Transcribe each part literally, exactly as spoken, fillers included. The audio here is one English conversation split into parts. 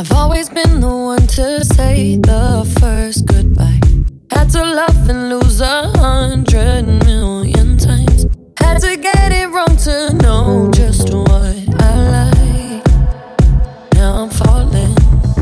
I've always been the one to say the first goodbye. Had to love and lose a hundred million times. Had to get it wrong to know just what I like. Now I'm falling.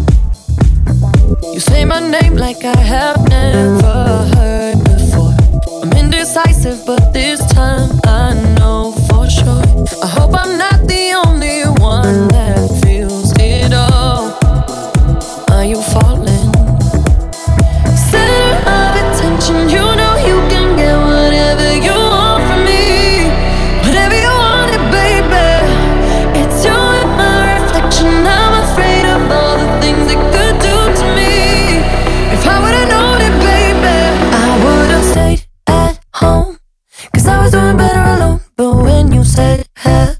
You say my name like I have never heard before. I'm indecisive, but this time I know for sure. I hope I'm not the only one that feels it all. Are you falling? Center of attention, you know you can get whatever you want from me. Whatever you want it, baby. It's you and my reflection. I'm afraid of all the things it could do to me. If I would've known it, baby, I would've stayed at home, 'cause I was doing better alone. But when you said hello,